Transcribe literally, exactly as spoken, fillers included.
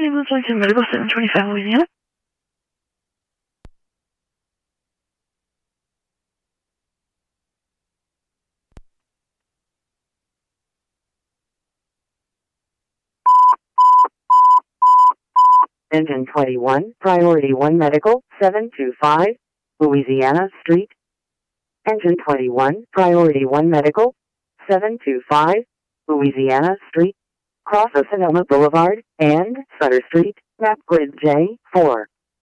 ambulance Lincoln Medical, seven twenty-five Louisiana. Engine twenty-one, Priority one Medical, seven two five, Louisiana Street. Engine twenty-one, Priority one Medical, seven two five, Louisiana Street. Cross of Sonoma Boulevard and Sutter Street, map grid J four.